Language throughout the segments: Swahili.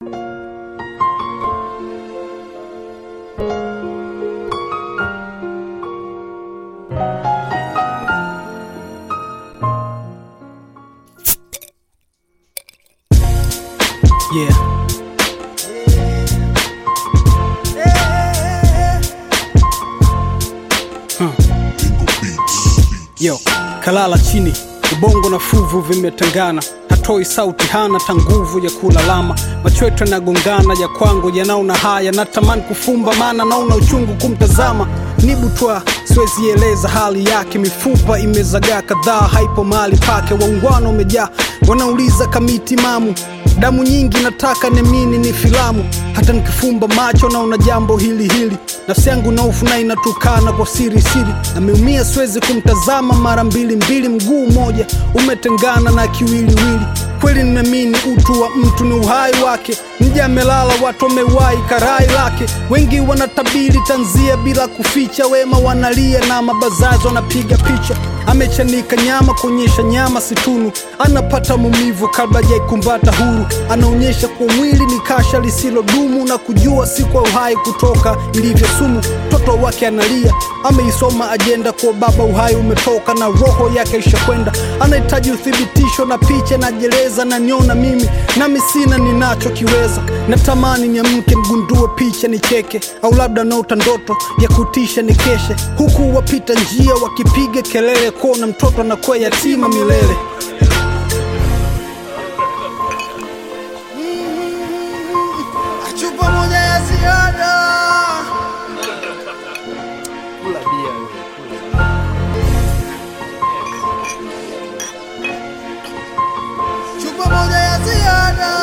Yeah. Yo, kalala chini, ubongo na fuvu vimetangana. Hatoi sauti, hana tanguvu ya kulalama. Machweto yanagongana ya kwangu yanaona haya. Natamani kufumba maana naona uchungu kumtazama. Nibutwa siwezi eleza hali yake. Mifupa imezagaa kadhaa haipo mahali pake. Waungwana umejaa wanauliza kamiti mamu. Damu nyingi nataka nemini ni filamu. Hata nikifumba macho naona jambo hili. Nafsi yangu na ufu na inatukana kwa siri. Ameumia siwezi kumtazama mara mbili. Mguu moja umetengana na kiwiliwili. Kweli nimeamini utu wa mtu ni uhai wake. Nje amelala watu wamewai karai lake. Wengi wanatabiri tanzia bila kuficha. Wema wanalia na mabazazi wanapiga picha. Amechanika nyama kuonyesha nyama situnu. Anapata maumivu kabla hajaikumbata huru. Anaonyesha kwa mwili ni kasha lisilo dumu. Na kujua si kwa uhai kutoka ilivyo sumu. Mtoto wake analia, ameisoma ajenda kwa baba uhai umetoka na roho yake ishakwenda. Anahitaji uthibitisho na picha na jeleza na niona mimi. Nami sina ninacho kiweza. Natamani niamke mgundue picha nicheke. Au labda naota ndoto ya kutisha nikeshe. Huku wapita njia wakipiga kelele kuona mtoto anakuwa yatima milele. Chupa moja ya ziada. Kula bia wewe. Chupa moja ya ziada.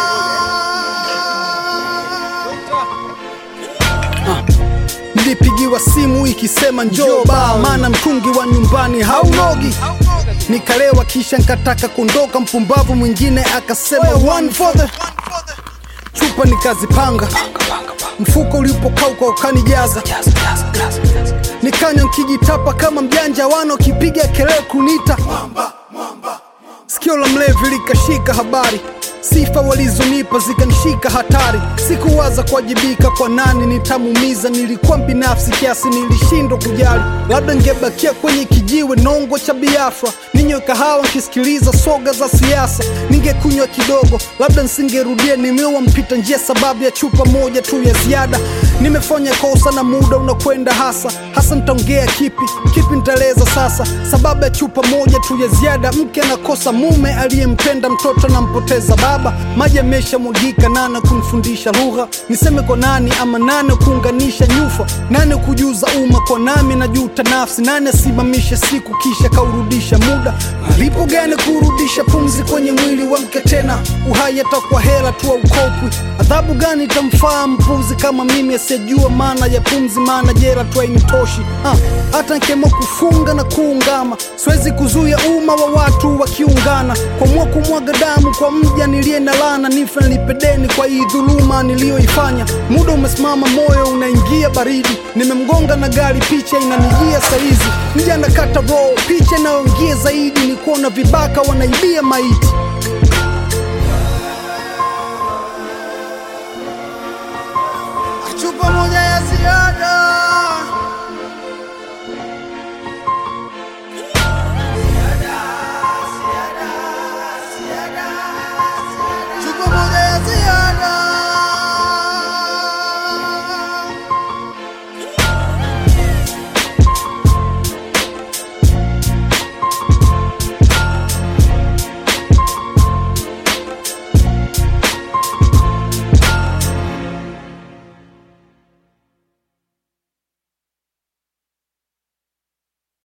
Nilipigiwa simu ikisema njoo baa. Maana mtungi wa nyumbani haunogi. Nikalewa kisha nkataka kuondoka. Mpumbavu mwingine akasema one for the chupa nikazipanga. Mfuko ulipokauka ukanijaza. Nikanywa nkijitapa kama mjanja. Wano kipiga kelele kunita sikio la mlevi likashika habari. Sifa walizonipa zikanishika hatari. Sikuwaza kuwajibika kwa nani nitamumiza. Nilikuwa binafsi kiasi nilishindwa kujali. Labda ngebakia kwenye kijiwe nongo cha Biafra. Ninywe kahawa nkisikiliza soga za siasa. Ningekunywa kidogo labda nsingerudia. Nimewa mpita njia sababu ya chupa moja tu ya ziada. Nimefanya kosa na muda unakwenda hasa nitaongea kipi nitaeleza sasa. Sababu ya chupa moja tu ya ziada. Mke anakosa mume aliyempenda, mtoto nampoteza baba. Maji yamesha mwagika, nane kunifundisha lugha. Niseme kwa nani ama nane kuunganisha nyufa. Nane kujuza umma kwa nami na juta nafsi. Nane simamisha siku kisha kaurudisha muda. Malipo gani kurudisha pumzi kwenye mwili wa mke tena? Uhai atakuwa hela tu au kopwi. Adhabu gani itamfaa mpuzi kama mimi asiyejua maana ya pumzi? Maana jela tu hainitoshi. Hata nkemo kufunga na kuungama. Siwezi kuzuia umma wa watu wakiungana. Kwa kumwaga damu kwa mja nilie na lana. Nife nilipedeni kwa hii dhuluma nilioifanya. Muda umesimama, moyo unaingia baridi. Nimemgonga na gari, picha inanijia saizi. Mja nakata roho, picha inayoingia zaidi. Ni kuona vibaka wanaibia maiti.